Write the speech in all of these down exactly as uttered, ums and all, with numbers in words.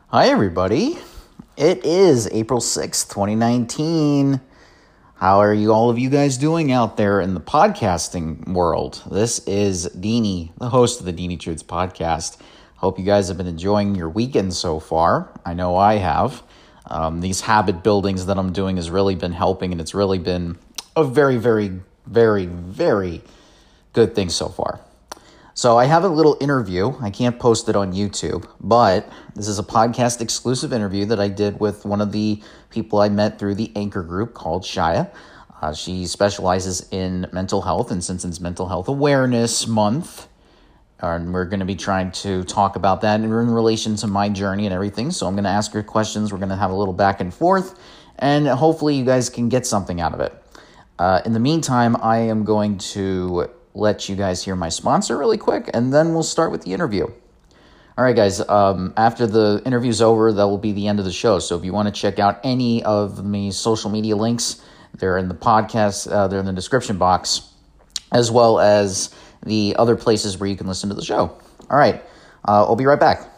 Hi, everybody. It is April sixth, twenty nineteen. How are you, all of you guys doing out there in the podcasting world? This is Deanie, the host of the Deanie Truths podcast. Hope you guys have been enjoying your weekend so far. I know I have. Um, these habit buildings that I'm doing has really been helping, and it's really been a very, very, very, very good thing so far. So I have a little interview. I can't post it on YouTube, but this is a podcast exclusive interview that I did with one of the people I met through the Anchor group called Shia. Uh, she specializes in mental health, and since it's Mental Health Awareness Month, and we're going to be trying to talk about that in relation to my journey and everything. So I'm going to ask her questions. We're going to have a little back and forth, and hopefully you guys can get something out of it. Uh, in the meantime, I am going to let you guys hear my sponsor really quick, and then we'll start with the interview. All right, guys, um, after the interview's over, that will be the end of the show. So if you want to check out any of my social media links, they're in the podcast, uh, they're in the description box, as well as the other places where you can listen to the show. All right, uh, I'll be right back.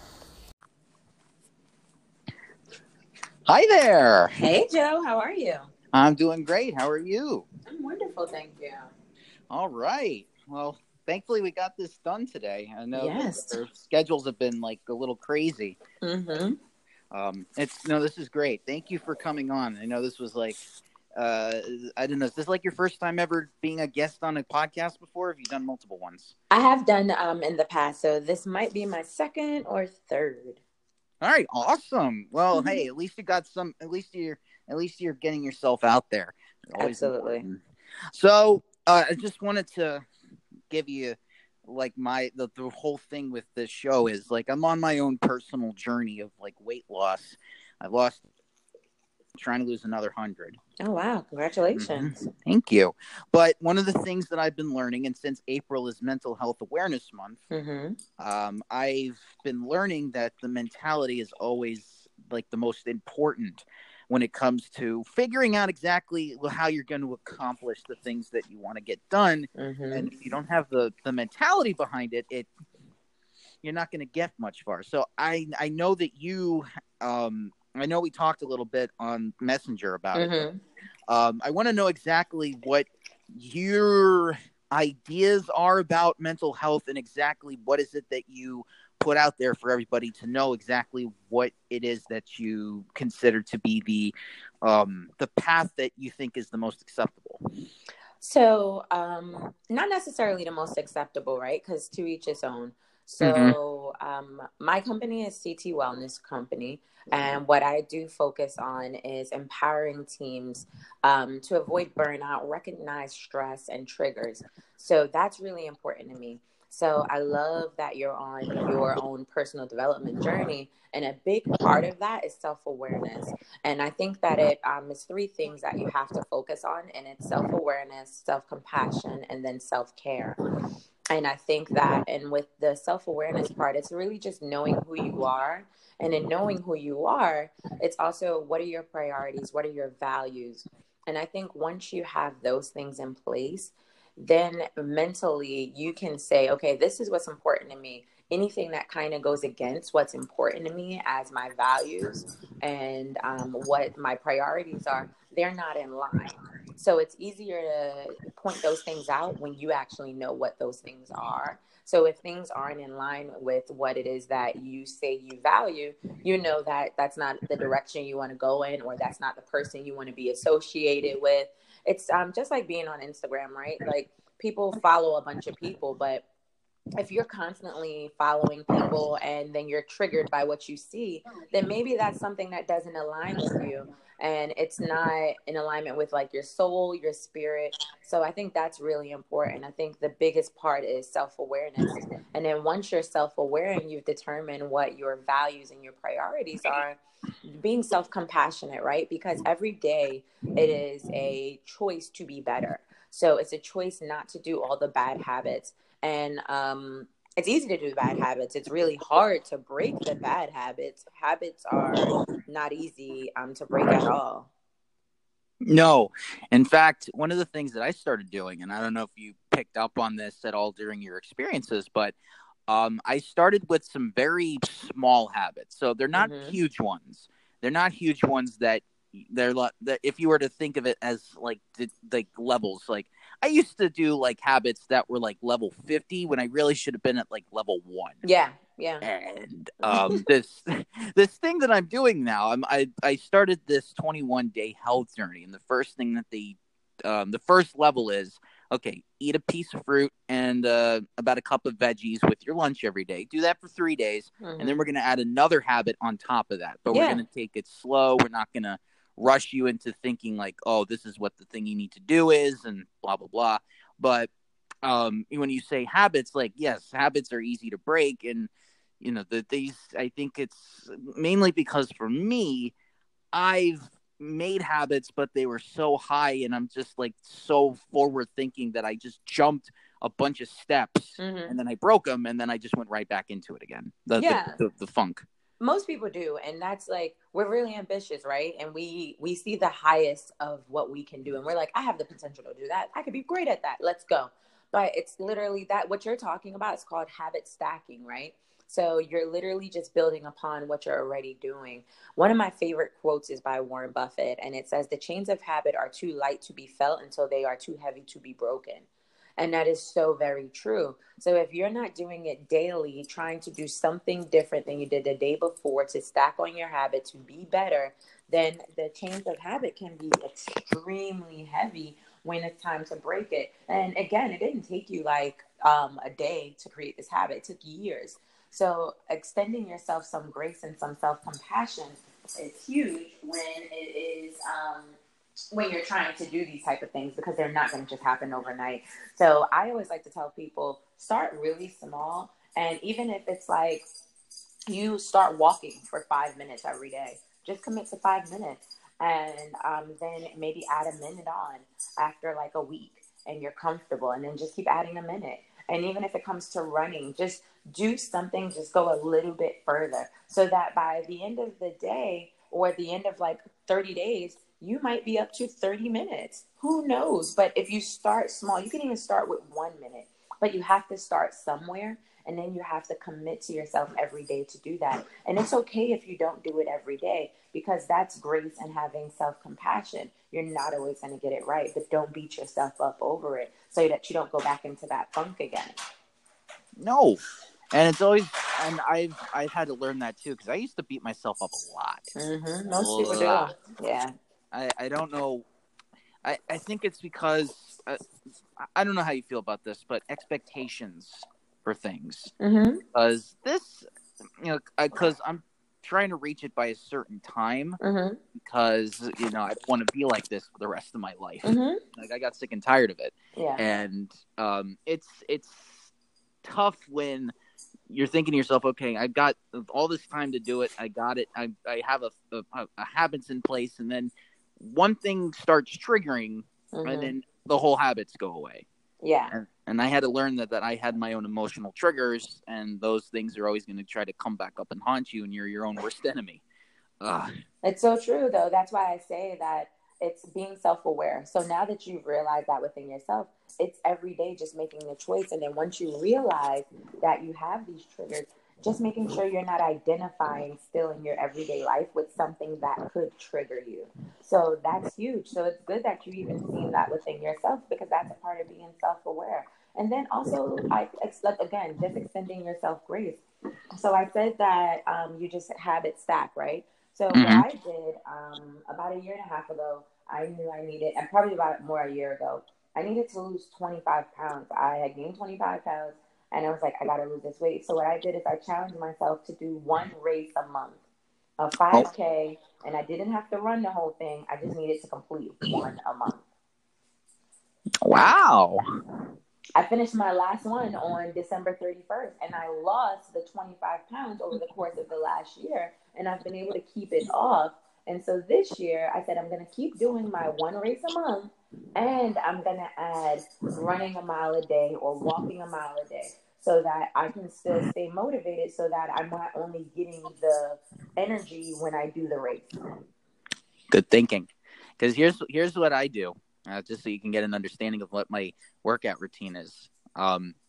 Hi there. Hey, Joe. How are you? I'm doing great. How are you? I'm wonderful, thank you. All right. Well, thankfully we got this done today. I know yes. our schedules have been like a little crazy. Mm-hmm. Um, it's no, this is great. Thank you for coming on. I know this was like, uh, I don't know. Is this like your first time ever being a guest on a podcast before? Or have you done multiple ones? I have done um in the past, so this might be my second or third. All right, awesome. Well, mm-hmm. hey, at least you got some. At least you're. At least you're getting yourself out there. Absolutely. Important. So uh, I just wanted to give you like my the, the whole thing with this show is like I'm on my own personal journey of like weight loss. I lost trying to lose another hundred. Oh wow, congratulations. Mm-hmm. Thank you. But one of the things that I've been learning, and since April is Mental Health Awareness Month, mm-hmm. um, I've been learning that the mentality is always like the most important when it comes to figuring out exactly how you're going to accomplish the things that you want to get done. Mm-hmm. And if you don't have the, the mentality behind it, it you're not going to get much far. So I I know that you, um, I know we talked a little bit on Messenger about mm-hmm. it. Um, I want to know exactly what your ideas are about mental health and exactly what is it that you put out there for everybody to know exactly what it is that you consider to be the um, the path that you think is the most acceptable. So, um, not necessarily the most acceptable, right? Because to each his own. So, mm-hmm. um, my company is C T Wellness Company, and what I do focus on is empowering teams um, to avoid burnout, recognize stress and triggers. So that's really important to me. So I love that you're on your own personal development journey. And a big part of that is self-awareness. And I think that it um, is three things that you have to focus on. And it's self-awareness, self-compassion, and then self-care. And I think that, and with the self-awareness part, it's really just knowing who you are. And in knowing who you are, it's also what are your priorities? What are your values? And I think once you have those things in place, then mentally you can say, okay, this is what's important to me. Anything that kind of goes against what's important to me as my values and um, what my priorities are, they're not in line. So it's easier to point those things out when you actually know what those things are. So if things aren't in line with what it is that you say you value, you know that that's not the direction you want to go in, or that's not the person you want to be associated with. It's um, just like being on Instagram, right? Like people follow a bunch of people, but if you're constantly following people and then you're triggered by what you see, then maybe that's something that doesn't align with you. And it's not in alignment with like your soul, your spirit. So I think that's really important. I think the biggest part is self-awareness. And then once you're self-aware and you've determined what your values and your priorities are, being self-compassionate, right? Because every day it is a choice to be better. So it's a choice not to do all the bad habits. And um, it's easy to do bad habits. It's really hard to break the bad habits. Habits are not easy um, to break at all. No. In fact, one of the things that I started doing, and I don't know if you picked up on this at all during your experiences, but Um, I started with some very small habits, so they're not Mm-hmm. huge ones. They're not huge ones that they're le- that if you were to think of it as like the, like levels, like I used to do like habits that were like level fifty when I really should have been at like level one. Yeah, yeah. And um, this this thing that I'm doing now, I'm, I I started this twenty-one day health journey, and the first thing that they, um, the first level is okay, eat a piece of fruit and uh, about a cup of veggies with your lunch every day. Do that for three days, Mm-hmm. and then we're going to add another habit on top of that. But Yeah. we're going to take it slow. We're not going to rush you into thinking like, oh, this is what the thing you need to do is, and blah blah blah. But um, when you say habits, like yes, habits are easy to break, and you know that these. I think it's mainly because for me, I've made habits, but they were so high, and I'm just like so forward thinking that I just jumped a bunch of steps, Mm-hmm. and then I broke them, and then I just went right back into it again. The Yeah. the, the, the funk. Most people do, and that's like we're really ambitious, right? And we we see the highest of what we can do, and we're like, I have the potential to do that. I could be great at that. Let's go. But it's literally that what you're talking about is called habit stacking, right? So you're literally just building upon what you're already doing. One of my favorite quotes is by Warren Buffett, and it says, "The chains of habit are too light to be felt until they are too heavy to be broken." And that is so very true. So if you're not doing it daily, trying to do something different than you did the day before to stack on your habit to be better, then the chains of habit can be extremely heavy when it's time to break it. And again, it didn't take you like um, a day to create this habit. It took years. So extending yourself some grace and some self-compassion is huge when it is um, when you're trying to do these type of things, because they're not going to just happen overnight. So I always like to tell people, start really small. And even if it's like you start walking for five minutes every day, just commit to five minutes. And um, then maybe add a minute on after like a week and you're comfortable, and then just keep adding a minute. And even if it comes to running, just do something, just go a little bit further, so that by the end of the day or the end of like thirty days, you might be up to thirty minutes. Who knows? But if you start small, you can even start with one minute, but you have to start somewhere. And then you have to commit to yourself every day to do that. And it's okay if you don't do it every day, because that's grace and having self-compassion. You're not always going to get it right, but don't beat yourself up over it so that you don't go back into that funk again. No. And it's always, and I've I've had to learn that too, because I used to beat myself up a lot. Mm-hmm. Most a people lot. do. Yeah. I, I don't know. I, I think it's because, uh, I don't know how you feel about this, but expectations for things. Mm-hmm. Because this, you know, because I'm trying to reach it by a certain time, Mm-hmm. because, you know, I want to be like this for the rest of my life. Mm-hmm. Like, I got sick and tired of it. Yeah. And um, it's it's tough when you're thinking to yourself, okay, I've got all this time to do it. I got it. I I have a, a, a habits in place, and then one thing starts triggering, Mm-hmm. and then the whole habits go away. Yeah. And, and I had to learn that, that I had my own emotional triggers, and those things are always going to try to come back up and haunt you, and you're your own worst enemy. Ugh. It's so true, though. That's why I say that it's being self-aware. So now that you've realized that within yourself, it's every day just making the choice. And then once you realize that you have these triggers, just making sure you're not identifying still in your everyday life with something that could trigger you. So that's huge. So it's good that you even seen that within yourself, because that's a part of being self-aware. And then also, I again, just extending yourself grace. So I said that um, you just habit stack, right? So Mhm. what I did um, about a year and a half ago, I knew I needed, and probably about more a year ago, I needed to lose twenty-five pounds. I had gained twenty-five pounds, and I was like, I got to lose this weight. So what I did is I challenged myself to do one race a month, a five K, and I didn't have to run the whole thing. I just needed to complete one a month. Wow. I finished my last one on December thirty-first, and I lost the twenty-five pounds over the course of the last year, and I've been able to keep it off. And so this year, I said I'm going to keep doing my one race a month, and I'm going to add running a mile a day or walking a mile a day, so that I can still stay motivated, so that I'm not only getting the energy when I do the race. Good thinking. Because here's here's what I do, uh, just so you can get an understanding of what my workout routine is. Um,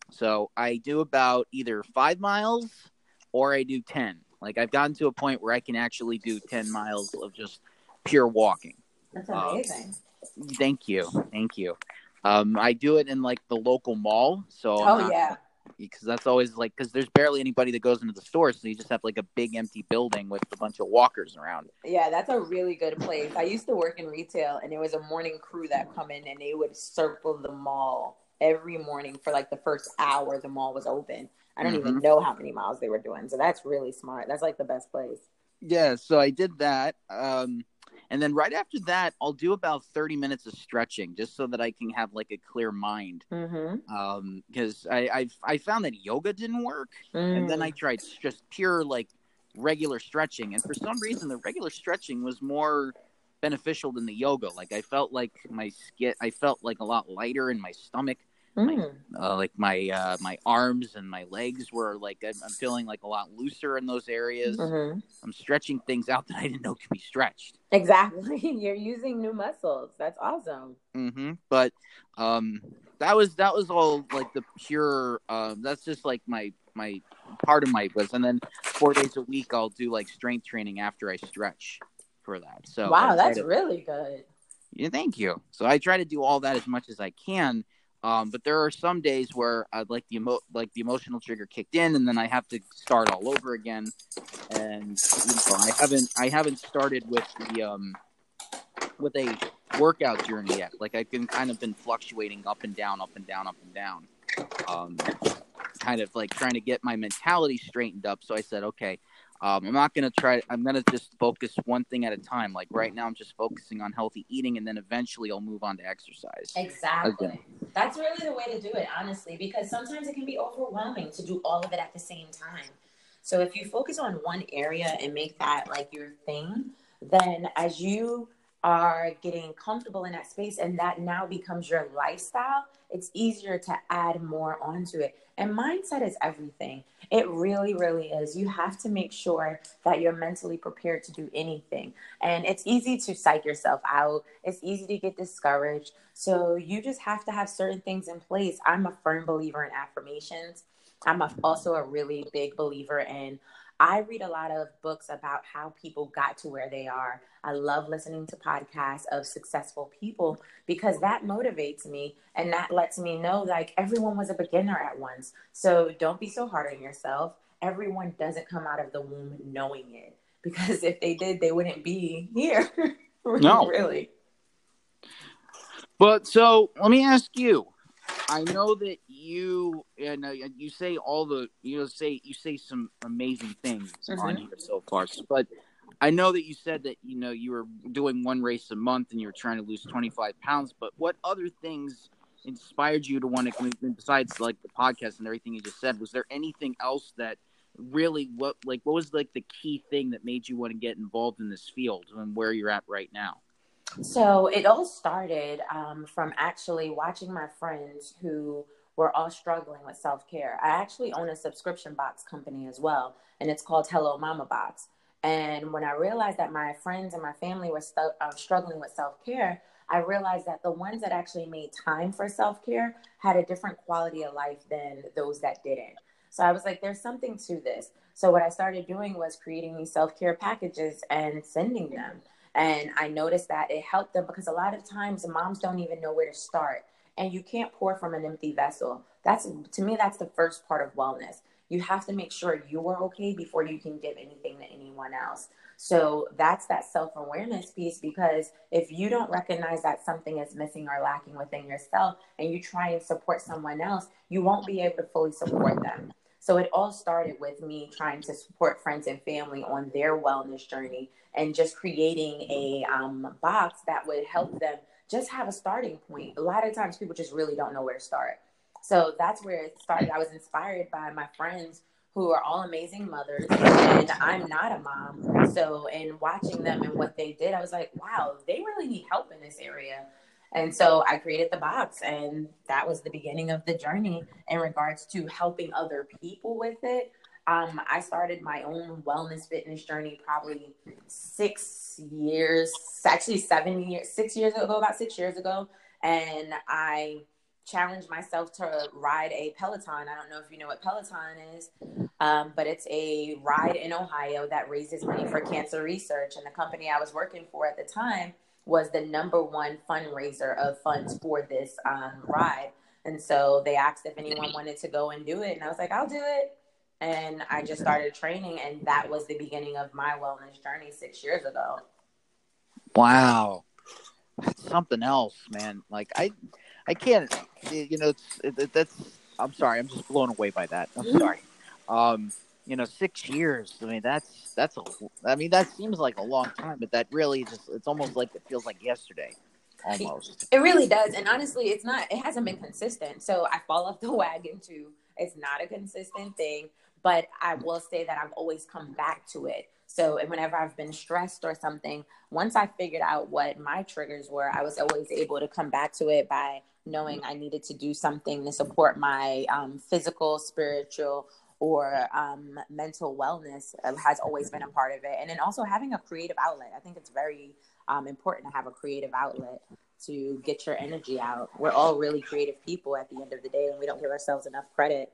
So I do about either five miles or I do ten. Like I've gotten to a point where I can actually do ten miles of just pure walking. That's amazing. Um, thank you. Thank you. Um, I do it in like the local mall. So I'm oh, not, yeah. Because that's always like, because there's barely anybody that goes into the store. So you just have like a big empty building with a bunch of walkers around. Yeah, that's a really good place. I used to work in retail and there was a morning crew that come in and they would circle the mall every morning for like the first hour the mall was open. I don't mm-hmm. even know how many miles they were doing. So that's really smart. That's like the best place. Yeah, so I did that. Um, and then right after that, I'll do about thirty minutes of stretching just so that I can have like a clear mind. Mm-hmm. Um, because I, I I found that yoga didn't work. Mm. And then I tried just pure like regular stretching. And for some reason, the regular stretching was more beneficial than the yoga. Like I felt like my skin, I felt like a lot lighter in my stomach. Mm. My, uh, like my uh, my arms and my legs were like I'm, I'm feeling like a lot looser in those areas. Mm-hmm. I'm stretching things out that I didn't know could be stretched. Exactly, you're using new muscles. That's awesome. Mm-hmm. But um, that was that was all like the pure. Uh, that's just like my my part of my was, and then four days a week I'll do like strength training after I stretch for that. So wow, that's to, really good. Yeah, thank you. So I try to do all that as much as I can. Um, but there are some days where I'd like the emo- like the emotional trigger kicked in, and then I have to start all over again. And you know, I haven't I haven't started with the um, with a workout journey yet. Like I've been kind of been fluctuating up and down, up and down, up and down. Um, kind of like trying to get my mentality straightened up. So I said, okay, um, I'm not going to try. I'm going to just focus one thing at a time. Like right now, I'm just focusing on healthy eating, and then eventually I'll move on to exercise. Exactly. Okay. That's really the way to do it, honestly, because sometimes it can be overwhelming to do all of it at the same time. So if you focus on one area and make that like your thing, then as you are getting comfortable in that space and that now becomes your lifestyle, it's easier to add more onto it. And mindset is everything. It really, really is. You have to make sure that you're mentally prepared to do anything. And it's easy to psych yourself out. It's easy to get discouraged. So you just have to have certain things in place. I'm a firm believer in affirmations. I'm a, also a really big believer in, I read a lot of books about how people got to where they are. I love listening to podcasts of successful people because that motivates me and that lets me know like everyone was a beginner at once. So don't be so hard on yourself. Everyone doesn't come out of the womb knowing it, because if they did, they wouldn't be here. No. Really. But so let me ask you. I know that you and uh, you say all the you know say you say some amazing things mm-hmm. on here so far, but I know that you said that you know you were doing one race a month and you were trying to lose twenty-five pounds. But what other things inspired you to want to, besides like the podcast and everything you just said? Was there anything else that really what like what was like the key thing that made you want to get involved in this field and where you're at right now? So it all started um, from actually watching my friends who were all struggling with self-care. I actually own a subscription box company as well, and it's called Hello Mama Box. And when I realized that my friends and my family were stu- uh, struggling with self-care, I realized that the ones that actually made time for self-care had a different quality of life than those that didn't. So I was like, there's something to this. So what I started doing was creating these self-care packages and sending them. And I noticed that it helped them because a lot of times moms don't even know where to start. And you can't pour from an empty vessel. That's, to me, that's the first part of wellness. You have to make sure you are okay before you can give anything to anyone else. So that's that self-awareness piece, because if you don't recognize that something is missing or lacking within yourself and you try and support someone else, you won't be able to fully support them. So it all started with me trying to support friends and family on their wellness journey and just creating a um, box that would help them just have a starting point. A lot of times people just really don't know where to start. So that's where it started. I was inspired by my friends who are all amazing mothers, and I'm not a mom. So in watching them and what they did, I was like, wow, they really need help in this area. And so I created the box, and that was the beginning of the journey in regards to helping other people with it. Um, I started my own wellness fitness journey probably six years, actually seven years, six years ago, about six years ago. And I challenged myself to ride a Peloton. I don't know if you know what Peloton is, um, but it's a ride in Ohio that raises money for cancer research. And the company I was working for at the time was the number one fundraiser of funds for this um, ride. And so they asked if anyone wanted to go and do it. And I was like, I'll do it. And I just started training. And that was the beginning of my wellness journey six years ago. Wow. That's something else, man. Like I, I can't, you know, it's, it, that's, I'm sorry. I'm just blown away by that. I'm sorry. Um, you know, six years. I mean, that's, that's a, I mean, that seems like a long time, but that really just, it's almost like it feels like yesterday. Almost. It really does. And honestly, it's not, it hasn't been consistent. So I fall off the wagon too. It's not a consistent thing, but I will say that I've always come back to it. So whenever I've been stressed or something, once I figured out what my triggers were, I was always able to come back to it by knowing I needed to do something to support my um, physical, spiritual, or um, mental wellness uh, has always been a part of it. And then also having a creative outlet. I think it's very um, important to have a creative outlet to get your energy out. We're all really creative people at the end of the day, and we don't give ourselves enough credit.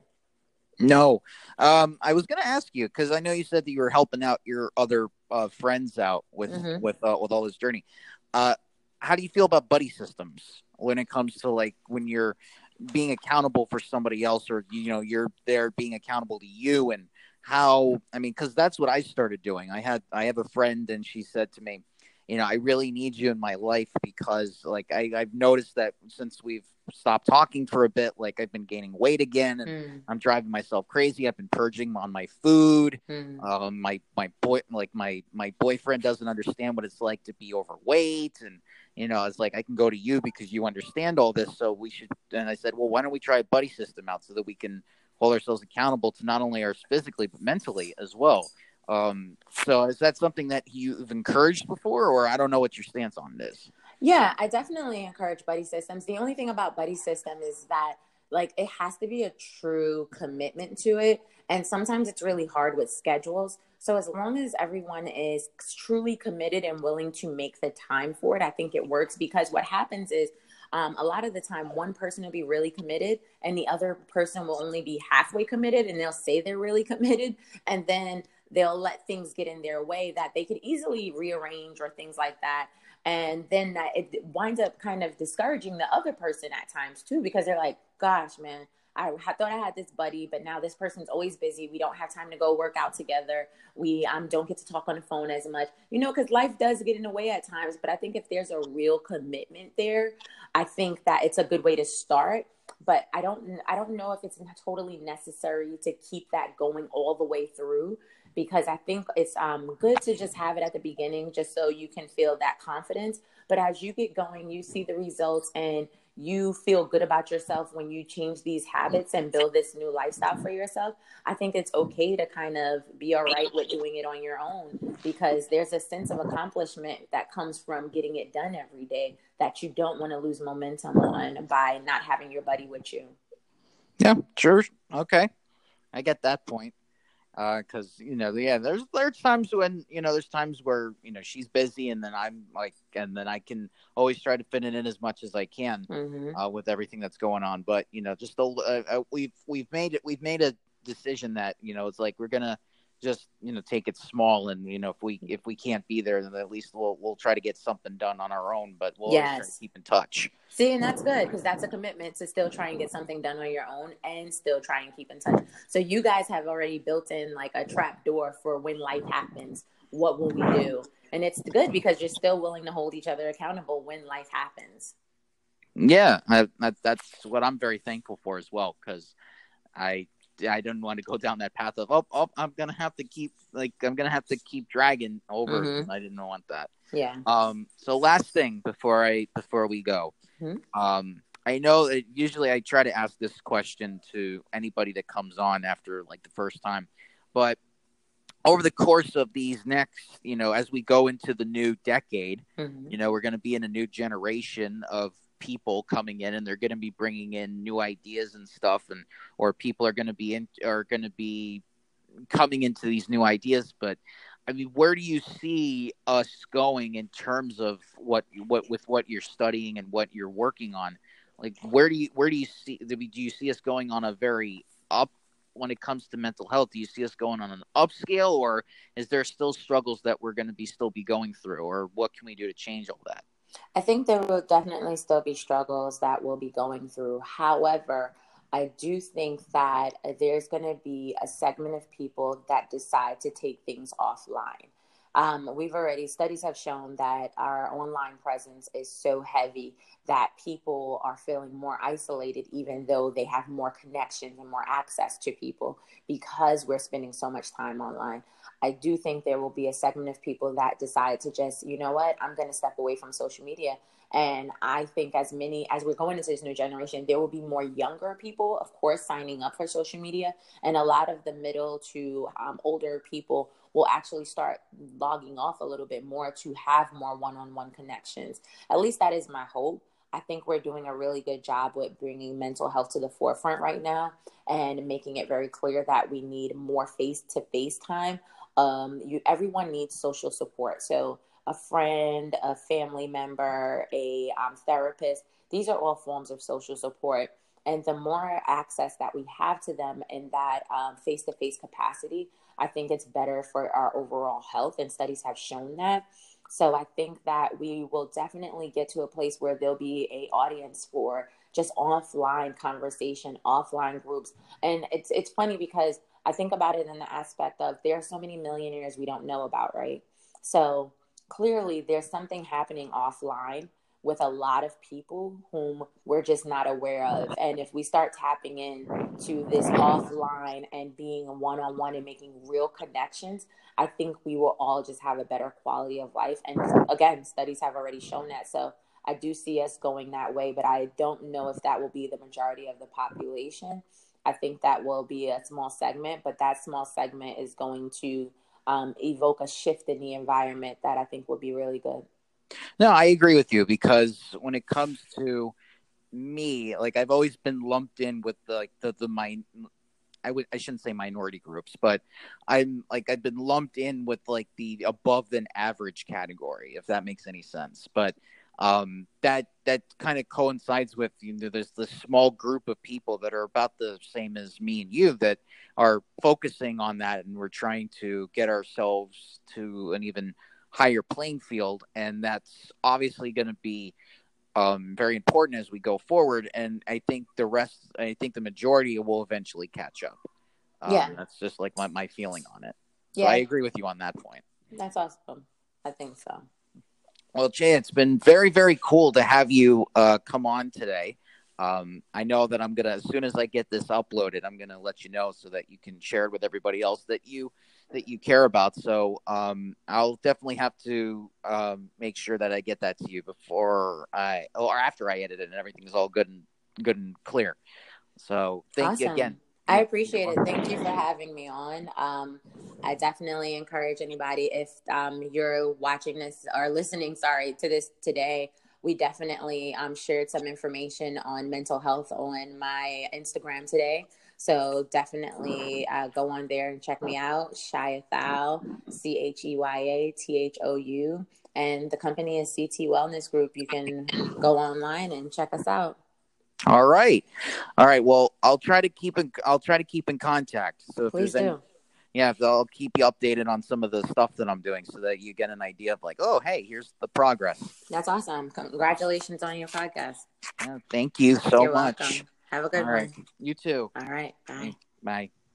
No. Um, I was going to ask you, because I know you said that you were helping out your other uh, friends out with, mm-hmm. with, uh, with all this journey. Uh, how do you feel about buddy systems when it comes to like when you're being accountable for somebody else, or, you know, you're there being accountable to you, and how, I mean, cause that's what I started doing. I had, I have a friend, and she said to me, you know, I really need you in my life because like, I, I've noticed that since we've stopped talking for a bit, like I've been gaining weight again, and mm. I'm driving myself crazy. I've been purging on my food. Mm. Um, my, my boy, like my, my boyfriend doesn't understand what it's like to be overweight. And, you know, it's like, I can go to you because you understand all this. So we should, and I said, well, why don't we try a buddy system out so that we can hold ourselves accountable to not only ours physically, but mentally as well. Um, so is that something that you've encouraged before, or I don't know what your stance on this? Yeah, I definitely encourage buddy systems. The only thing about buddy system is that like it has to be a true commitment to it. And sometimes it's really hard with schedules. So as long as everyone is truly committed and willing to make the time for it, I think it works, because what happens is um, a lot of the time one person will be really committed and the other person will only be halfway committed, and they'll say they're really committed. And then they'll let things get in their way that they could easily rearrange or things like that. And then that it winds up kind of discouraging the other person at times too, because they're like, gosh, man, I thought I had this buddy, but now this person's always busy. We don't have time to go work out together. We um, don't get to talk on the phone as much, you know, because life does get in the way at times. But I think if there's a real commitment there, I think that it's a good way to start. But I don't, I don't know if it's totally necessary to keep that going all the way through, because I think it's um, good to just have it at the beginning just so you can feel that confidence. But as you get going, you see the results and you feel good about yourself when you change these habits and build this new lifestyle for yourself. I think it's okay to kind of be all right with doing it on your own, because there's a sense of accomplishment that comes from getting it done every day that you don't want to lose momentum on by not having your buddy with you. Yeah, sure. Okay. I get that point. Uh, cause you know, yeah, there's, there's times when, you know, there's times where, you know, she's busy and then I'm like, and then I can always try to fit it in as much as I can, mm-hmm. uh, with everything that's going on. But, you know, just, the, uh, we've, we've made it, we've made a decision that, you know, it's like, we're going to just, you know, take it small. And, you know, if we, if we can't be there, then at least we'll, we'll try to get something done on our own, but we'll yes. always try to keep in touch. See, and that's good, because that's a commitment to still try and get something done on your own and still try and keep in touch. So you guys have already built in like a trap door for when life happens. What will we do? And it's good because you're still willing to hold each other accountable when life happens. Yeah, I, I, that's what I'm very thankful for as well, because I I didn't want to go down that path of, oh, oh, I'm going to have to keep, like, I'm going to have to keep dragging over. Mm-hmm. I didn't want that. Yeah. Um. So last thing before I, before we go, mm-hmm. um, I know that usually I try to ask this question to anybody that comes on after like the first time, but over the course of these next, you know, as we go into the new decade, mm-hmm. you know, we're going to be in a new generation of people coming in, and they're going to be bringing in new ideas and stuff, and or people are going to be in are going to be coming into these new ideas. But I mean, where do you see us going in terms of what what with what you're studying and what you're working on? Like, where do you where do you see do you see us going on a very up when it comes to mental health? Do you see us going on an upscale, or is there still struggles that we're going to be still be going through, or what can we do to change all that? I think there will definitely still be struggles that we'll be going through. However, I do think that there's going to be a segment of people that decide to take things offline. Um, we've already, studies have shown that our online presence is so heavy that people are feeling more isolated, even though they have more connections and more access to people because we're spending so much time online. I do think there will be a segment of people that decide to just, you know what, I'm going to step away from social media. And I think as many, as we're going into this new generation, there will be more younger people, of course, signing up for social media. And a lot of the middle to um, older people will actually start logging off a little bit more to have more one-on-one connections. At least that is my hope. I think we're doing a really good job with bringing mental health to the forefront right now and making it very clear that we need more face-to-face time. Um, you, everyone needs social support. So a friend, a family member, a um, therapist, these are all forms of social support. And the more access that we have to them in that um, face-to-face capacity, I think it's better for our overall health, and studies have shown that. So I think that we will definitely get to a place where there'll be a audience for just offline conversation, offline groups. And it's it's funny because I think about it in the aspect of there are so many millionaires we don't know about, right? So clearly there's something happening offline with a lot of people whom we're just not aware of. And if we start tapping in to this offline and being one-on-one and making real connections, I think we will all just have a better quality of life. And again, studies have already shown that. So I do see us going that way, but I don't know if that will be the majority of the population. I think that will be a small segment, but that small segment is going to um, evoke a shift in the environment that I think will be really good. No, I agree with you, because when it comes to me, like, I've always been lumped in with the, like the the my I would I shouldn't say minority groups, but I'm like I've been lumped in with like the above than average category, if that makes any sense. But um, that that kind of coincides with, you know, there's this small group of people that are about the same as me and you that are focusing on that, and we're trying to get ourselves to an even higher playing field, and that's obviously going to be um, very important as we go forward. And I think the rest, I think the majority will eventually catch up. Um, yeah, that's just like my, my feeling on it. So yeah. I agree with you on that point. That's awesome. I think so. Well, Jay, it's been very, very cool to have you uh, come on today. Um, I know that I'm gonna, as soon as I get this uploaded, I'm gonna let you know so that you can share it with everybody else that you that you care about. So um, I'll definitely have to um, make sure that I get that to you before I or after I edit it and everything is all good and good and clear. So thank awesome. you again. I appreciate it. Thank you for having me on. Um, I definitely encourage anybody, if um, you're watching this or listening, sorry, to this today, we definitely um, shared some information on mental health on my Instagram today. So definitely uh, go on there and check me out, Chaya Thou, C H E Y A T H O U. And the company is C T Wellness Group. You can go online and check us out. All right. All right. Well, I'll try to keep in, I'll try to keep in contact. So if Please there's do. Any, yeah, I'll keep you updated on some of the stuff that I'm doing so that you get an idea of like, oh, hey, here's the progress. That's awesome. Congratulations on your podcast. Yeah, thank you so You're much. Welcome. Have a good All right. one. You too. All right. Bye. Bye.